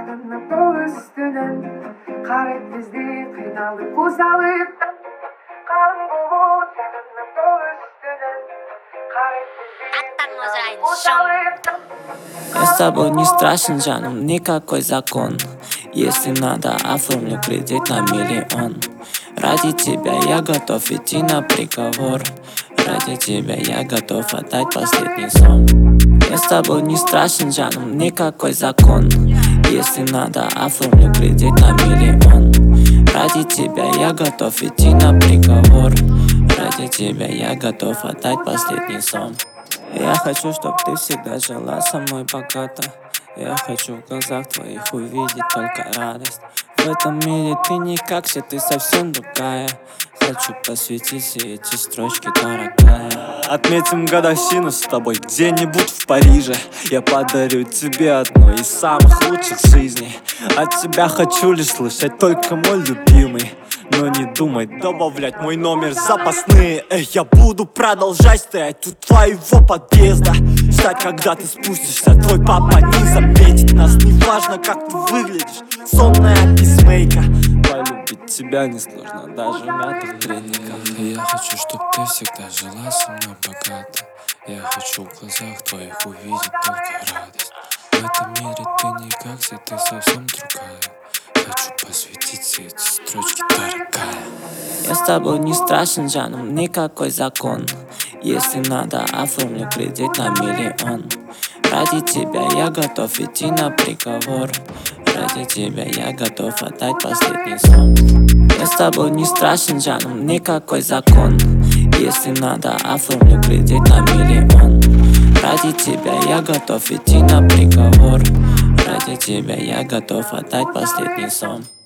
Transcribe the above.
Сағынып бұл үстінін қарайт бізде қиналып қосалып қалың бұлт сағынып бұл үстінін қарайт бізде қосалып. Я с тобой не страшен, жаным, никакой закон. Если надо, оформлю кредит на 1 миллион. Ради тебя я готов идти на приговор. Ради тебя я готов отдать последний сон. Я с тобой не страшен, жаным, никакой закон. Если надо, оформлю кредит на 1 миллион. Ради тебя я готов идти на приговор. Ради тебя я готов отдать последний сон. Я хочу, чтоб ты всегда жила со мной богато. Я хочу в глазах твоих увидеть только радость. В этом мире ты не как все, ты совсем другая. Хочу посвятить все эти строчки, дорогая. Отметим годовщину с тобой где-нибудь в Париже. Я подарю тебе одну из самых лучших жизней. От тебя хочу лишь слышать только мой любимый. Но не думай добавлять мой номер запасные. Я буду продолжать стоять у твоего подъезда, ждать, когда ты спустишься, твой папа не заметит нас. Неважно, как ты выглядишь, сонная писмейка. Полюбить тебя несложно, даже в мятых трениках. Я хочу, чтоб ты всегда жила со мной богато. Я хочу в глазах твоих увидеть только радость. В этом мире ты не как все, ты совсем другая. Хочу посвятить все эти строчки, дорогая. Я с тобой не страшен, жаным, никакой закон. Если надо, оформлю кредит на 1 миллион. Ради тебя я готов идти на приговор. Ради тебя я готов отдать последний сон. Я с тобой не страшен, жаным, никакой закон. Если надо, оформлю кредит на 1 миллион. Ради тебя я готов идти на приговор. Ради тебя я готов отдать последний сон.